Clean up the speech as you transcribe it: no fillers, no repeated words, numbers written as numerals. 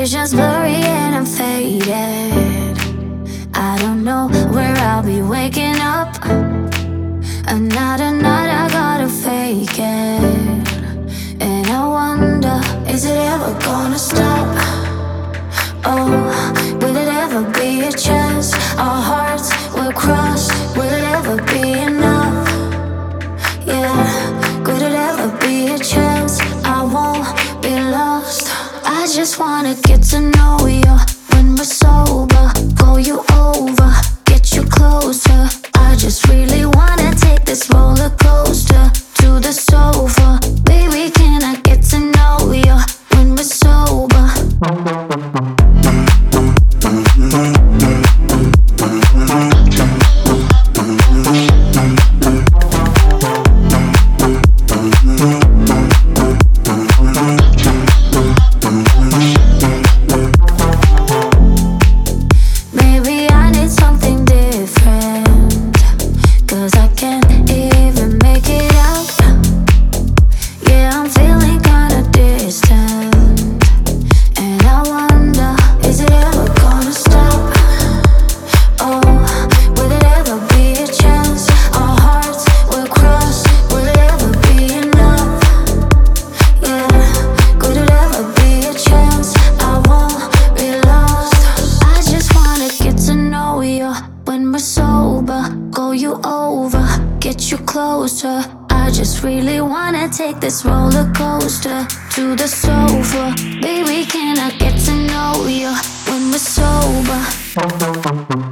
vision's blurry and I'm faded. I don't know where I'll be waking up. Another night I gotta fake it. And I wonder, is it ever gonna stop? Oh, will it ever be a chance? Our hearts will cross, will it ever be enough? Yeah, could it ever be a chance? I won't be lost. I just wanna get to know you when we're sober. Call you over, get you closer. I just really wanna take this roller coaster to the sofa. Baby, can I get to know you when we're sober? Maybe I need something different, 'cause I can't even make it out. Yeah, I'm feeling kinda distant, and I wonder, is it ever gonna stop? Oh, will it ever be a chance? Our hearts will cross, will it ever be enough? Yeah, could it ever be a chance? I won't be lost. I just wanna get to know you when we're sober. Go you over, get you closer. I just really wanna take this roller coaster to the sofa. Baby, can I get to know you when we're sober?